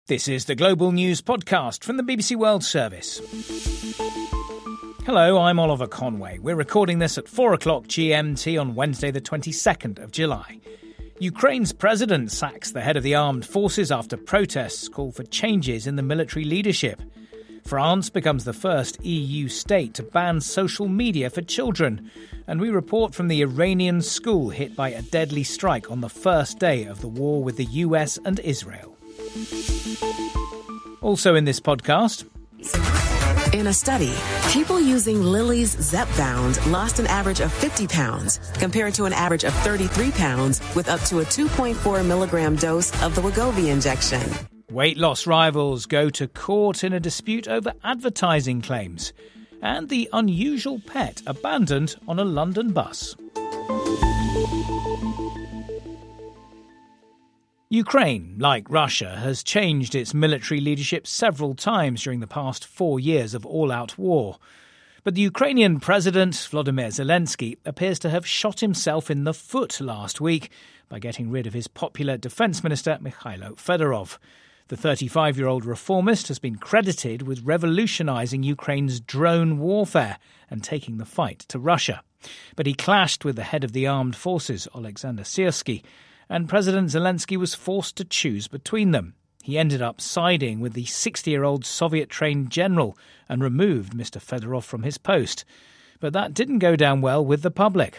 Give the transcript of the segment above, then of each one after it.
This is the Global News Podcast from the BBC World Service. Hello, I'm Oliver Conway. We're recording this at 4 o'clock GMT on Wednesday the 22nd of July. Ukraine's president sacks the head of the armed forces after protests call for changes in the military leadership. France becomes the first EU state to ban social media for children. And we report from the Iranian school hit by a deadly strike on the first day of the war with the US and Israel. Also in this podcast. In a study, people using Lilly's Zepbound lost an average of 50 pounds compared to an average of 33 pounds with up to a 2.4 milligram dose of the Wegovy injection. Weight loss rivals go to court in a dispute over advertising claims. And the unusual pet abandoned on a London bus. Ukraine, like Russia, has changed its military leadership several times during the past 4 years of all-out war. But the Ukrainian president, Volodymyr Zelensky, appears to have shot himself in the foot last week by getting rid of his popular defence minister, Mikhailo Fedorov. The 35-year-old reformist has been credited with revolutionising Ukraine's drone warfare and taking the fight to Russia. But he clashed with the head of the armed forces, Alexander Syrsky, and President Zelensky was forced to choose between them. He ended up siding with the 60-year-old Soviet-trained general and removed Mr. Fedorov from his post. But that didn't go down well with the public.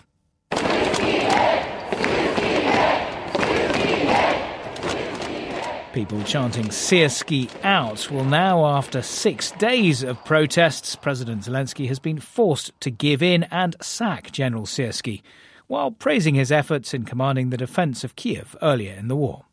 People chanting Syrsky out. Well, now, after 6 days of protests, President Zelensky has been forced to give in and sack General Syrsky, while praising his efforts in commanding the defence of Kiev earlier in the war.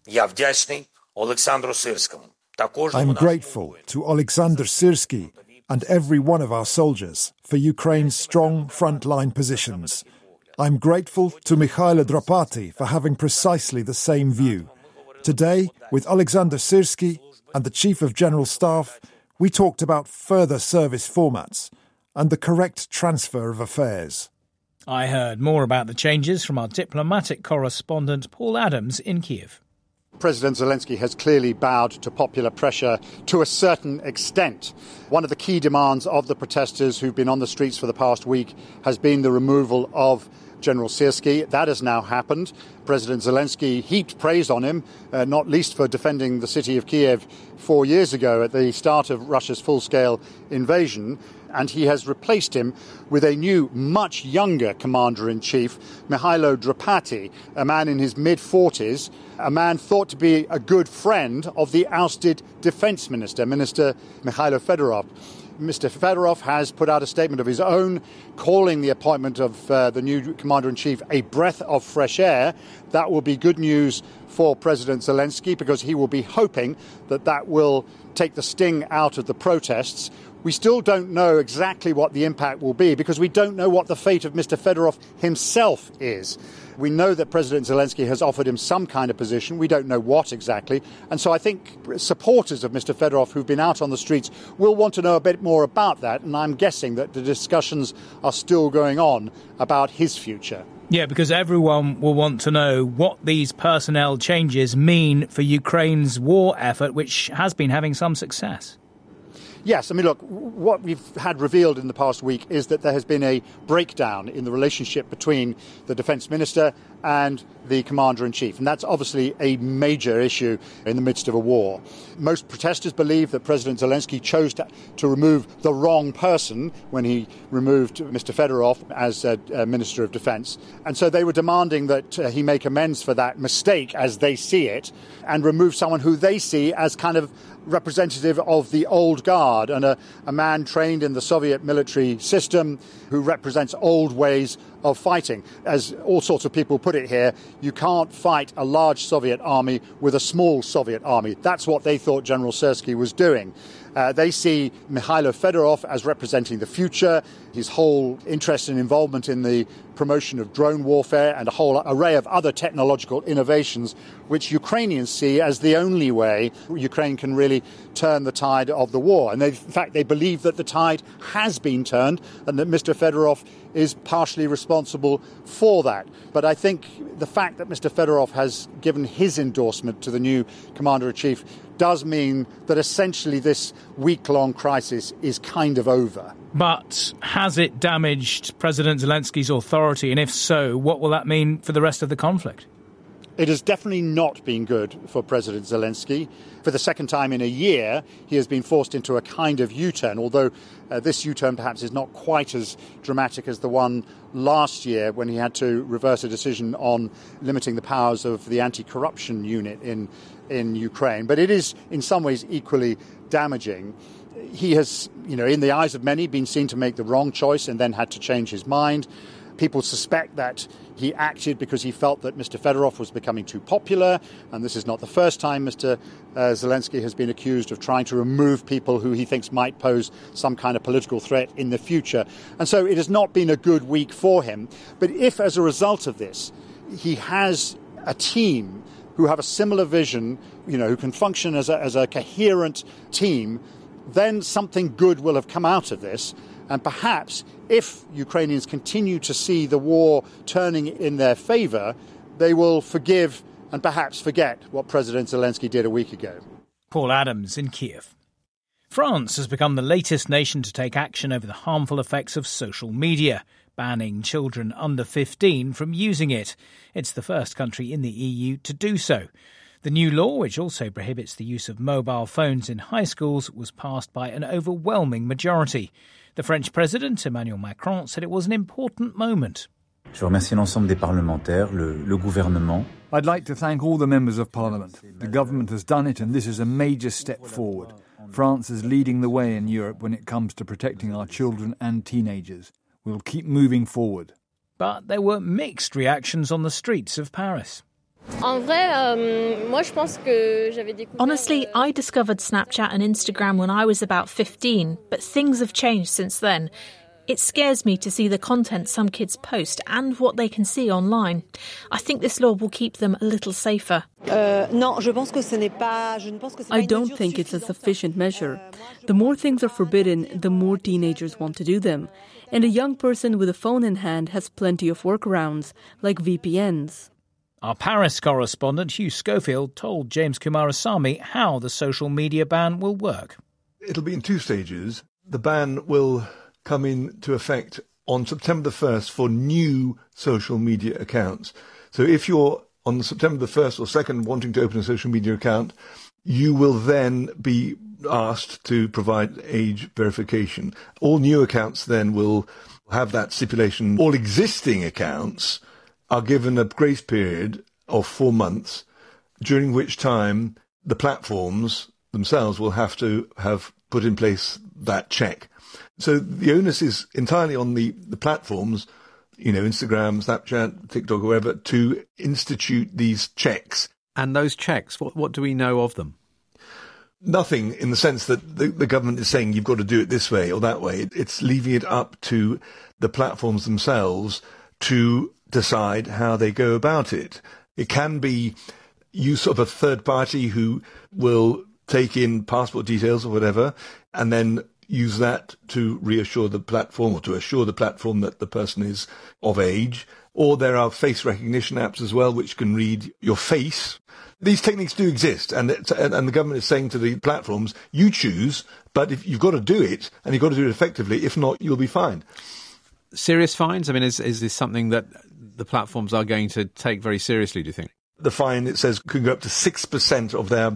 I'm grateful to Alexander Syrsky and every one of our soldiers for Ukraine's strong front-line positions. I'm grateful to Mikhailo Drapati for having precisely the same view. Today, with Alexander Syrsky and the Chief of General Staff, we talked about further service formats and the correct transfer of affairs. I heard more about the changes from our diplomatic correspondent Paul Adams in Kiev. President Zelensky has clearly bowed to popular pressure to a certain extent. One of the key demands of the protesters who've been on the streets for the past week has been the removal of General Syrsky. That has now happened. President Zelensky heaped praise on him, not least for defending the city of Kiev 4 years ago at the start of Russia's full-scale invasion. And he has replaced him with a new, much younger commander-in-chief, Mikhailo Drapati, a man in his mid-40s, a man thought to be a good friend of the ousted defence minister, Minister Mikhailo Fedorov. Mr. Fedorov has put out a statement of his own, calling the appointment of the new commander-in-chief a breath of fresh air. That will be good news for President Zelensky because he will be hoping that that will take the sting out of the protests. We still don't know exactly what the impact will be because we don't know what the fate of Mr. Fedorov himself is. We know that President Zelensky has offered him some kind of position. We don't know what exactly. And so I think supporters of Mr. Fedorov who've been out on the streets will want to know a bit more about that. And I'm guessing that the discussions are still going on about his future. Yeah, because everyone will want to know what these personnel changes mean for Ukraine's war effort, which has been having some success. Yes, I mean, look, what we've had revealed in the past week is that there has been a breakdown in the relationship between the defence minister and the commander-in-chief. And that's obviously a major issue in the midst of a war. Most protesters believe that President Zelensky chose to remove the wrong person when he removed Mr. Fedorov as Minister of Defence. And so they were demanding that he make amends for that mistake as they see it and remove someone who they see as kind of representative of the old guard and a man trained in the Soviet military system who represents old ways of fighting. As all sorts of people put it here, you can't fight a large Soviet army with a small Soviet army. That's what they thought General Syrsky was doing. They see Mikhailo Fedorov as representing the future, his whole interest and involvement in the promotion of drone warfare and a whole array of other technological innovations, which Ukrainians see as the only way Ukraine can really turn the tide of the war. And in fact, they believe that the tide has been turned and that Mr. Fedorov is partially responsible for that. But I think the fact that Mr. Fedorov has given his endorsement to the new Commander-in-Chief does mean that essentially this week-long crisis is kind of over. But has it damaged President Zelensky's authority? And if so, what will that mean for the rest of the conflict? It has definitely not been good for President Zelensky. For the second time in a year, he has been forced into a kind of U-turn, although this U-turn perhaps is not quite as dramatic as the one last year when he had to reverse a decision on limiting the powers of the anti-corruption unit in Ukraine. But it is in some ways equally damaging. He has, in the eyes of many, been seen to make the wrong choice and then had to change his mind. People suspect that he acted because he felt that Mr. Fedorov was becoming too popular, and this is not the first time Mr. Zelensky has been accused of trying to remove people who he thinks might pose some kind of political threat in the future. And so it has not been a good week for him. But if, as a result of this, he has a team who have a similar vision, who can function as a coherent team, then something good will have come out of this. And perhaps if Ukrainians continue to see the war turning in their favour, they will forgive and perhaps forget what President Zelensky did a week ago. Paul Adams in Kiev. France has become the latest nation to take action over the harmful effects of social media, banning children under 15 from using it. It's the first country in the EU to do so. The new law, which also prohibits the use of mobile phones in high schools, was passed by an overwhelming majority. The French President, Emmanuel Macron, said it was an important moment. Je remercie l'ensemble des parlementaires, le gouvernement. I'd like to thank all the members of Parliament. The government has done it, and this is a major step forward. France is leading the way in Europe when it comes to protecting our children and teenagers. We'll keep moving forward. But there were mixed reactions on the streets of Paris. Honestly, I discovered Snapchat and Instagram when I was about 15, but things have changed since then. It scares me to see the content some kids post and what they can see online. I think this law will keep them a little safer. I don't think it's a sufficient measure. The more things are forbidden, the more teenagers want to do them. And a young person with a phone in hand has plenty of workarounds, like VPNs. Our Paris correspondent Hugh Schofield told James Kumarasamy how the social media ban will work. It'll be in two stages. The ban will come into effect on September the 1st for new social media accounts. So if you're on September the 1st or 2nd wanting to open a social media account, you will then be asked to provide age verification. All new accounts then will have that stipulation. All existing accounts are given a grace period of 4 months, during which time the platforms themselves will have to have put in place that check. So the onus is entirely on the platforms, Instagram, Snapchat, TikTok, wherever, to institute these checks. And those checks, what do we know of them? Nothing, in the sense that the government is saying you've got to do it this way or that way. It's leaving it up to the platforms themselves to decide how they go about it. It can be use of a third party who will take in passport details or whatever, and then use that to reassure the platform or to assure the platform that the person is of age. Or there are face recognition apps as well, which can read your face. These techniques do exist, and the government is saying to the platforms, you choose, but if you've got to do it, and you've got to do it effectively. If not, you'll be fined. Serious fines? I mean, is this something that the platforms are going to take very seriously, do you think? The fine, it says, could go up to 6% of their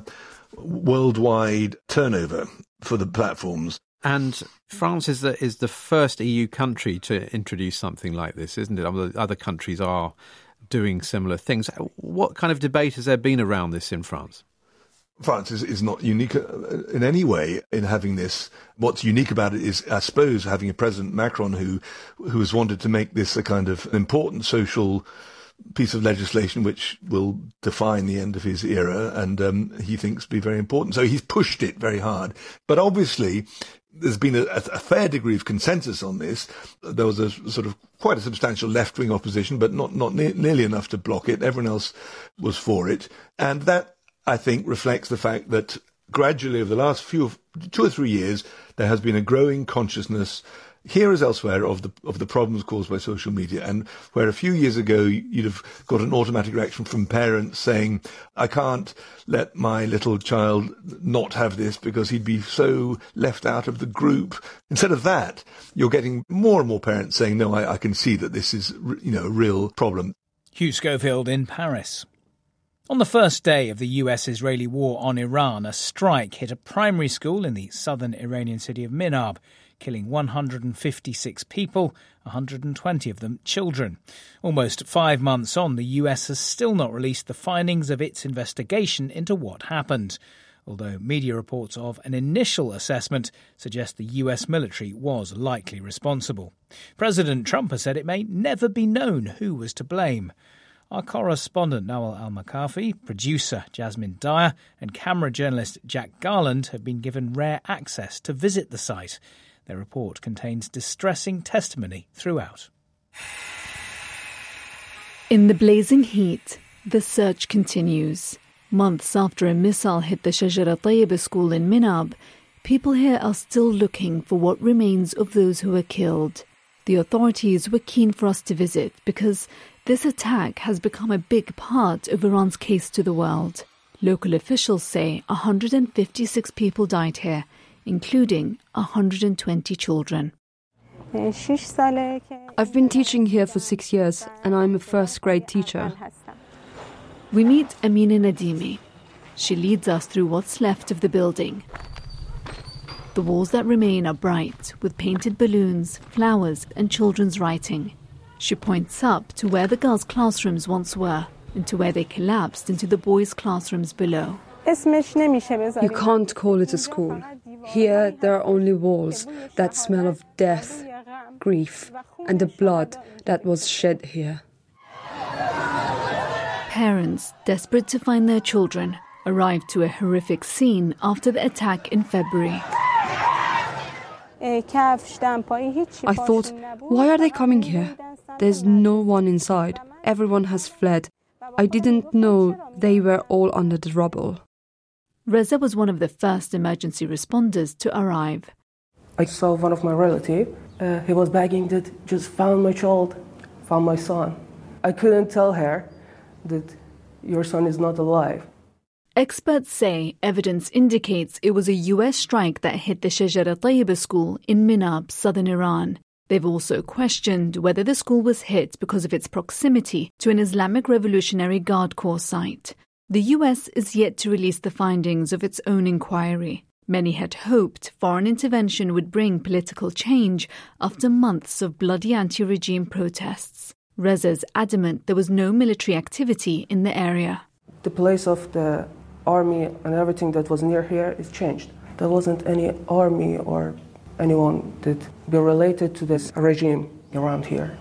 worldwide turnover for the platforms. And France is the first EU country to introduce something like this, isn't it? Other countries are doing similar things. What kind of debate has there been around this in France? France is not unique in any way in having this. What's unique about it is, I suppose, having a President Macron who has wanted to make this a kind of important social piece of legislation which will define the end of his era, and he thinks be very important. So he's pushed it very hard. But obviously, there's been a fair degree of consensus on this. There was a sort of quite a substantial left-wing opposition, but not nearly enough to block it. Everyone else was for it. And that, I think, reflects the fact that gradually over the last 2 or 3 years, there has been a growing consciousness here as elsewhere of the problems caused by social media, and where a few years ago you'd have got an automatic reaction from parents saying, I can't let my little child not have this because he'd be so left out of the group. Instead of that, you're getting more and more parents saying, no, I can see that this is, a real problem. Hugh Schofield in Paris. On the first day of the US-Israeli war on Iran, a strike hit a primary school in the southern Iranian city of Minab, killing 156 people, 120 of them children. Almost 5 months on, the US has still not released the findings of its investigation into what happened, although media reports of an initial assessment suggest the US military was likely responsible. President Trump has said it may never be known who was to blame. Our correspondent Nawal Al-Makafi, producer Jasmine Dyer and camera journalist Jack Garland have been given rare access to visit the site. Their report contains distressing testimony throughout. In the blazing heat, the search continues. Months after a missile hit the Shajara Tayyiba school in Minab, people here are still looking for what remains of those who were killed. The authorities were keen for us to visit because this attack has become a big part of Iran's case to the world. Local officials say 156 people died here, including 120 children. I've been teaching here for 6 years, and I'm a first-grade teacher. We meet Amina Nadimi. She leads us through what's left of the building. The walls that remain are bright, with painted balloons, flowers, and children's writing. She points up to where the girls' classrooms once were, and to where they collapsed into the boys' classrooms below. You can't call it a school. Here there are only walls that smell of death, grief, and the blood that was shed here. Parents, desperate to find their children, arrived to a horrific scene after the attack in February. I thought, why are they coming here? There's no one inside. Everyone has fled. I didn't know they were all under the rubble. Reza was one of the first emergency responders to arrive. I saw one of my relatives. He was begging that just found my child, found my son. I couldn't tell her that your son is not alive. Experts say evidence indicates it was a US strike that hit the Shajara Tayyiba school in Minab, southern Iran. They've also questioned whether the school was hit because of its proximity to an Islamic Revolutionary Guard Corps site. The US is yet to release the findings of its own inquiry. Many had hoped foreign intervention would bring political change after months of bloody anti-regime protests. Reza's adamant there was no military activity in the area. The place of the army and everything that was near here is changed. There wasn't any army or anyone that be related to this regime around here.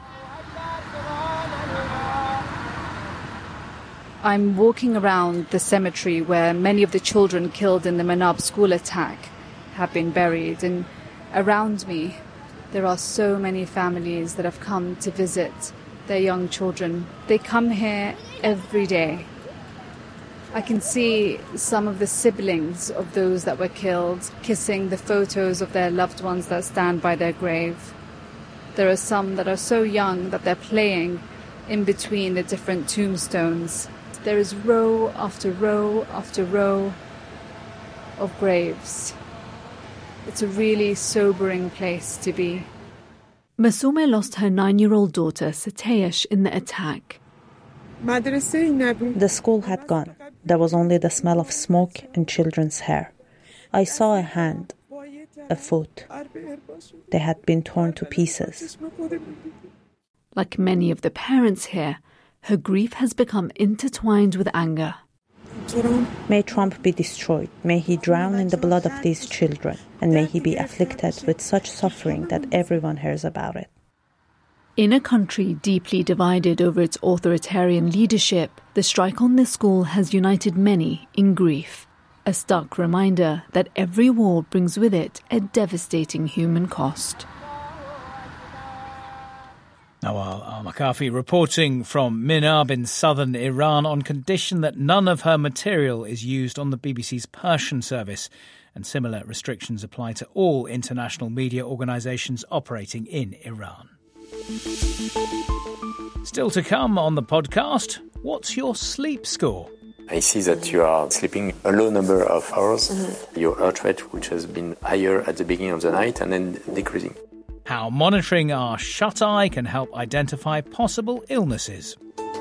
I'm walking around the cemetery where many of the children killed in the Minab school attack have been buried, and around me there are so many families that have come to visit their young children. They come here every day. I can see some of the siblings of those that were killed kissing the photos of their loved ones that stand by their grave. There are some that are so young that they're playing in between the different tombstones. There is row after row after row of graves. It's a really sobering place to be. Masoume lost her 9-year-old daughter, Sateyesh, in the attack. The school had gone. There was only the smell of smoke and children's hair. I saw a hand, a foot. They had been torn to pieces. Like many of the parents here, her grief has become intertwined with anger. May Trump be destroyed. May he drown in the blood of these children. And may he be afflicted with such suffering that everyone hears about it. In a country deeply divided over its authoritarian leadership, the strike on this school has united many in grief. A stark reminder that every war brings with it a devastating human cost. Nawal al-Makafi reporting from Minab in southern Iran on condition that none of her material is used on the BBC's Persian service, and similar restrictions apply to all international media organisations operating in Iran. Still to come on the podcast, what's your sleep score? I see that you are sleeping a low number of hours. Your heart rate, which has been higher at the beginning of the night and then decreasing. How monitoring our shut-eye can help identify possible illnesses.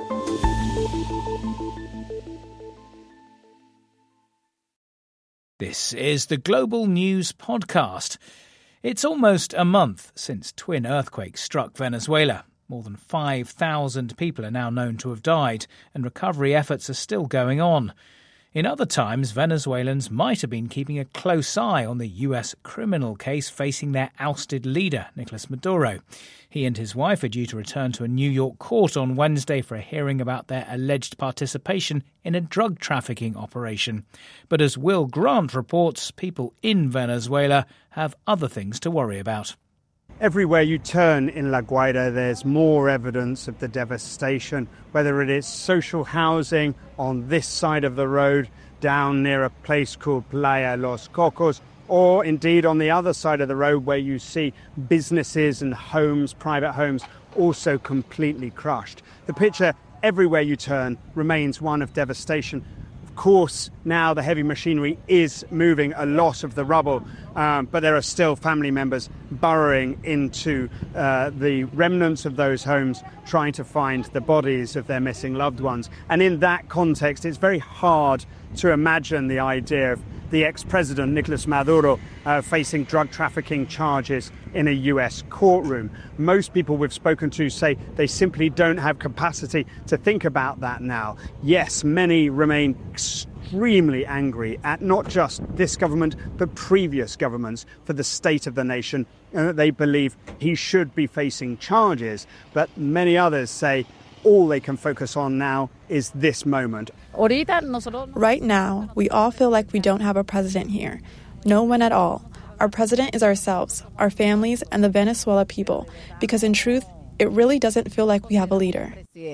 This is the Global News Podcast. It's almost a month since twin earthquakes struck Venezuela. More than 5,000 people are now known to have died, and recovery efforts are still going on. In other times, Venezuelans might have been keeping a close eye on the US criminal case facing their ousted leader, Nicolas Maduro. He and his wife are due to return to a New York court on Wednesday for a hearing about their alleged participation in a drug trafficking operation. But as Will Grant reports, people in Venezuela have other things to worry about. Everywhere you turn in La Guaira, there's more evidence of the devastation, whether it is social housing on this side of the road, down near a place called Playa Los Cocos, or indeed on the other side of the road where you see businesses and homes, private homes, also completely crushed. The picture everywhere you turn remains one of devastation. Of course, now the heavy machinery is moving a lot of the rubble, but there are still family members burrowing into the remnants of those homes, trying to find the bodies of their missing loved ones. And in that context, it's very hard to imagine the idea of the ex-president, Nicolas Maduro, facing drug trafficking charges in a US courtroom. Most people we've spoken to say they simply don't have capacity to think about that now. Yes, many remain extremely angry at not just this government, but previous governments for the state of the nation, and that they believe he should be facing charges. But many others say all they can focus on now is this moment. Right now, we all feel like we don't have a president here. No one at all. Our president is ourselves, our families, and the Venezuela people, because in truth, it really doesn't feel like we have a leader.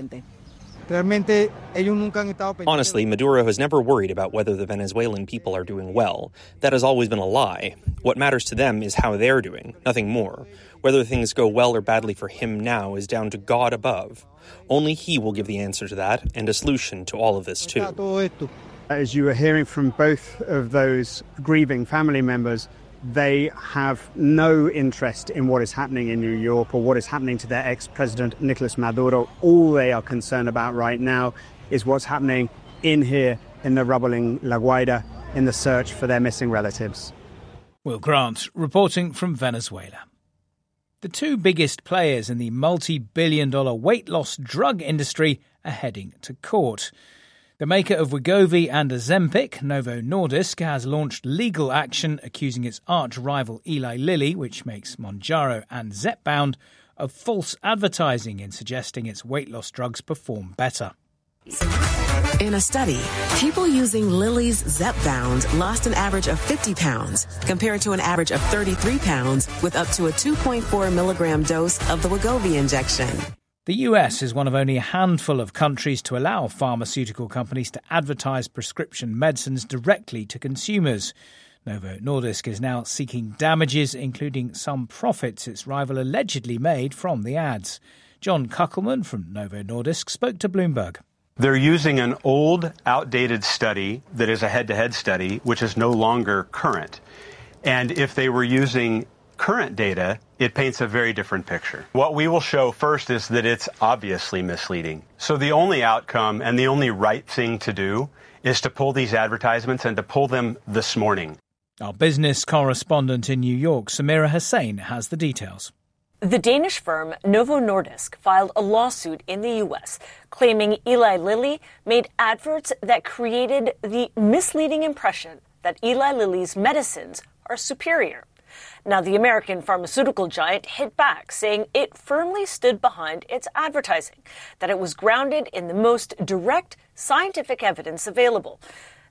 Honestly, Maduro has never worried about whether the Venezuelan people are doing well. That has always been a lie. What matters to them is how they're doing, nothing more. Whether things go well or badly for him now is down to God above. Only he will give the answer to that and a solution to all of this too. As you were hearing from both of those grieving family members, they have no interest in what is happening in New York or what is happening to their ex-president, Nicolas Maduro. All they are concerned about right now is what's happening in here in the rubble in La Guaira in the search for their missing relatives. Will Grant reporting from Venezuela. The two biggest players in the multi-billion-dollar weight loss drug industry are heading to court. The maker of Wegovy and Ozempic, Novo Nordisk, has launched legal action accusing its arch-rival Eli Lilly, which makes Mounjaro and Zepbound, of false advertising in suggesting its weight loss drugs perform better. In a study, people using Lilly's Zepbound lost an average of 50 pounds compared to an average of 33 pounds with up to a 2.4 milligram dose of the Wegovy injection. The US is one of only a handful of countries to allow pharmaceutical companies to advertise prescription medicines directly to consumers. Novo Nordisk is now seeking damages, including some profits its rival allegedly made from the ads. John Kuckelman from Novo Nordisk spoke to Bloomberg. They're using an old, outdated study that is a head-to-head study, which is no longer current. And if they were using current data, it paints a very different picture. What we will show first is that it's obviously misleading. So the only outcome and the only right thing to do is to pull these advertisements and to pull them this morning. Our business correspondent in New York, Samira Hussain, has the details. The Danish firm Novo Nordisk filed a lawsuit in the U.S. claiming Eli Lilly made adverts that created the misleading impression that Eli Lilly's medicines are superior. Now, the American pharmaceutical giant hit back, saying it firmly stood behind its advertising, that it was grounded in the most direct scientific evidence available.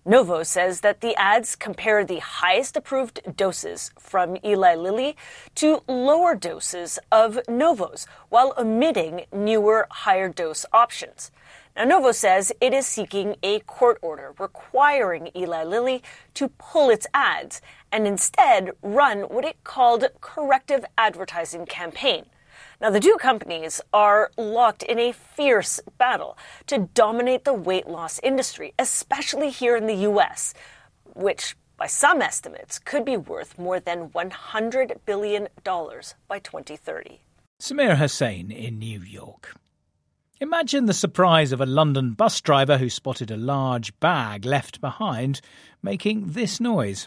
Novo says that the ads compare the highest approved doses from Eli Lilly to lower doses of Novo's, while omitting newer, higher dose options. Now, Novo says it is seeking a court order requiring Eli Lilly to pull its ads and instead run what it called corrective advertising campaign. Now, the two companies are locked in a fierce battle to dominate the weight loss industry, especially here in the U.S., which, by some estimates, could be worth more than $100 billion by 2030. Samir Hussain in New York. Imagine the surprise of a London bus driver who spotted a large bag left behind making this noise.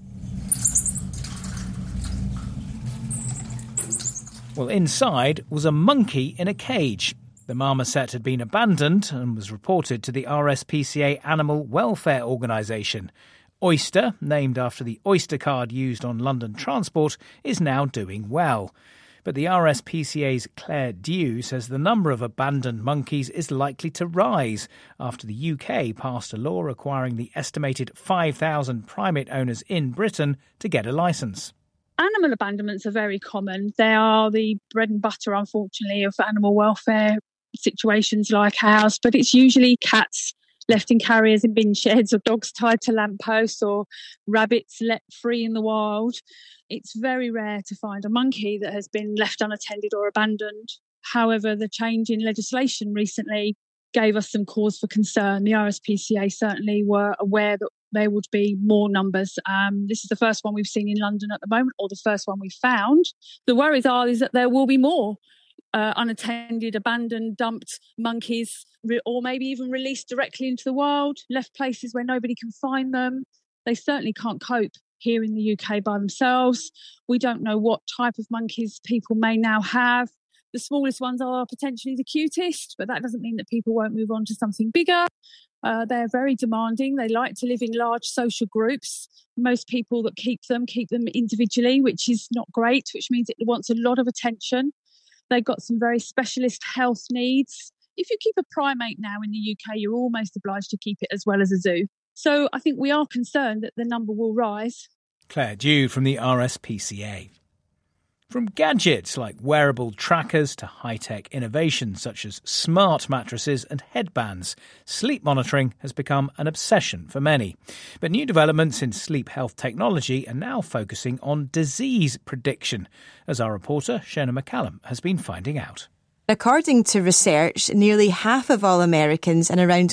Well, inside was a monkey in a cage. The marmoset had been abandoned and was reported to the RSPCA Animal Welfare Organisation. Oyster, named after the Oyster card used on London transport, is now doing well. But the RSPCA's Claire Dew says the number of abandoned monkeys is likely to rise after the UK passed a law requiring the estimated 5,000 primate owners in Britain to get a licence. Animal abandonments are very common. They are the bread and butter, unfortunately, of animal welfare situations like ours, but it's usually cats left in carriers in bin sheds, or dogs tied to lampposts, or rabbits let free in the wild. It's very rare to find a monkey that has been left unattended or abandoned. However, the change in legislation recently gave us some cause for concern. The RSPCA certainly were aware that there would be more numbers. This is the first one we've seen in London at the moment, or the first one we've found. The worries is that there will be more unattended, abandoned, dumped monkeys, or maybe even released directly into the wild, left places where nobody can find them. They certainly can't cope here in the UK by themselves. We don't know what type of monkeys people may now have. The smallest ones are potentially the cutest, but that doesn't mean that people won't move on to something bigger. They're very demanding. They like to live in large social groups. Most people that keep them individually, which is not great, which means it wants a lot of attention. They've got some very specialist health needs. If you keep a primate now in the UK, you're almost obliged to keep it as well as a zoo. So I think we are concerned that the number will rise. Claire Dew from the RSPCA. From gadgets like wearable trackers to high-tech innovations such as smart mattresses and headbands, sleep monitoring has become an obsession for many. But new developments in sleep health technology are now focusing on disease prediction, as our reporter Shona McCallum has been finding out. According to research, nearly half of all Americans and around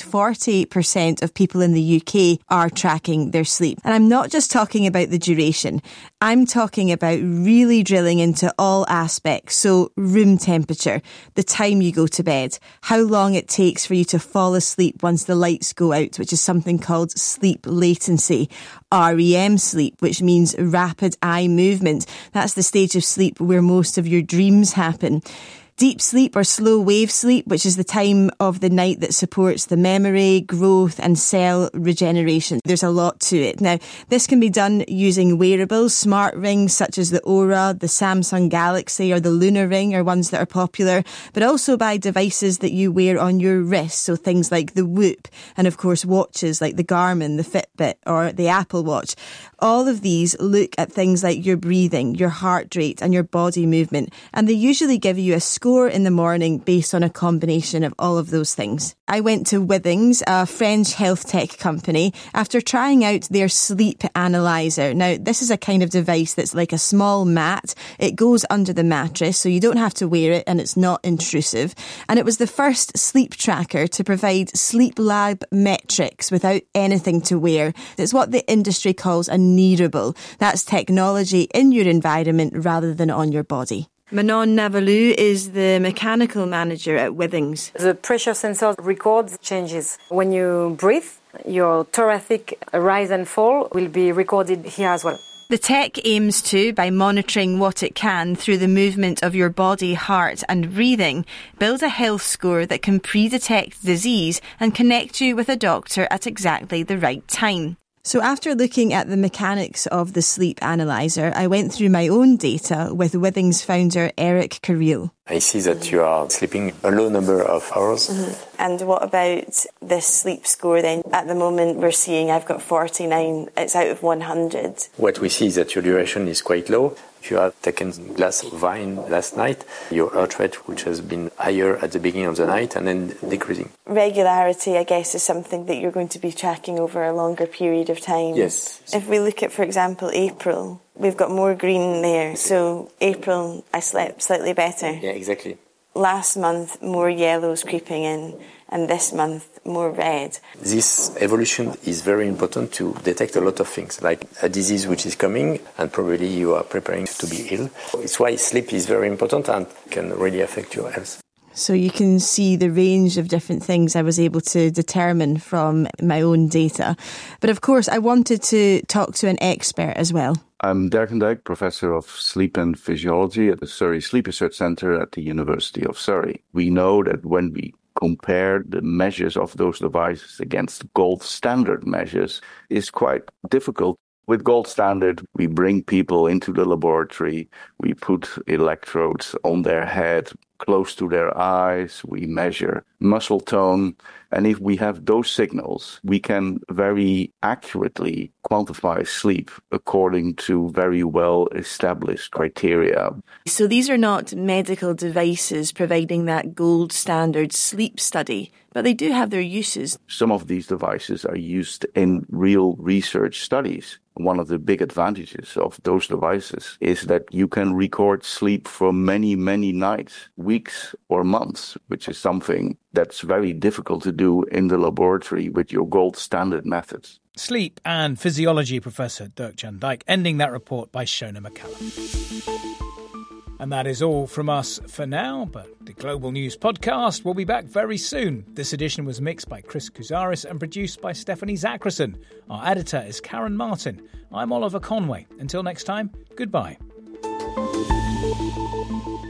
40% of people in the UK are tracking their sleep. And I'm not just talking about the duration. I'm talking about really drilling into all aspects. So room temperature, the time you go to bed, how long it takes for you to fall asleep once the lights go out, which is something called sleep latency. REM sleep, which means rapid eye movement. That's the stage of sleep where most of your dreams happen. Deep sleep or slow wave sleep, which is the time of the night that supports the memory, growth and cell regeneration. There's a lot to it. Now, this can be done using wearables, smart rings such as the Oura, the Samsung Galaxy or the Lunar Ring are ones that are popular, but also by devices that you wear on your wrist, so things like the Whoop, and of course watches like the Garmin, the Fitbit or the Apple Watch. All of these look at things like your breathing, your heart rate and your body movement, and they usually give you a score in the morning based on a combination of all of those things. I went to Withings, a French health tech company, after trying out their sleep analyzer. Now, this is a kind of device that's like a small mat. It goes under the mattress, so you don't have to wear it and it's not intrusive. And it was the first sleep tracker to provide sleep lab metrics without anything to wear. It's what the industry calls a nearable. That's technology in your environment rather than on your body. Manon Navalou is the mechanical manager at Withings. The pressure sensor records changes. When you breathe, your thoracic rise and fall will be recorded here as well. The tech aims to, by monitoring what it can through the movement of your body, heart and breathing, build a health score that can pre-detect disease and connect you with a doctor at exactly the right time. So after looking at the mechanics of the sleep analyzer, I went through my own data with Withings founder Eric Carril. I see that you are sleeping a low number of hours. And what about this sleep score then? At the moment we're seeing I've got 49, it's out of 100. What we see is that your duration is quite low. If you have taken a glass of wine last night, your heart rate, which has been higher at the beginning of the night and then decreasing. Regularity, I guess, is something that you're going to be tracking over a longer period of time. Yes. If we look at, for example, April, we've got more green there. So April, I slept slightly better. Yeah, exactly. Last month, more yellows creeping in, and this month, more red. This evolution is very important to detect a lot of things, like a disease which is coming, and probably you are preparing to be ill. It's why sleep is very important and can really affect your health. So you can see the range of different things I was able to determine from my own data. But of course, I wanted to talk to an expert as well. I'm Dirk van Dijk, Professor of Sleep and Physiology at the Surrey Sleep Research Centre at the University of Surrey. We know that when we compare the measures of those devices against gold standard measures, it's quite difficult. With gold standard, we bring people into the laboratory, we put electrodes on their head, close to their eyes, we measure muscle tone, and if we have those signals, we can very accurately quantify sleep according to very well-established criteria. So these are not medical devices providing that gold standard sleep study, but they do have their uses. Some of these devices are used in real research studies. One of the big advantages of those devices is that you can record sleep for many, many nights, weeks or months, which is something that's very difficult to do in the laboratory with your gold standard methods. Sleep and physiology professor Dirk van Dijk, ending that report by Shona McCallum. And that is all from us for now, but the Global News Podcast will be back very soon. This edition was mixed by Chris Kouzaris and produced by Stephanie Zachrison. Our editor is Karen Martin. I'm Oliver Conway. Until next time, goodbye.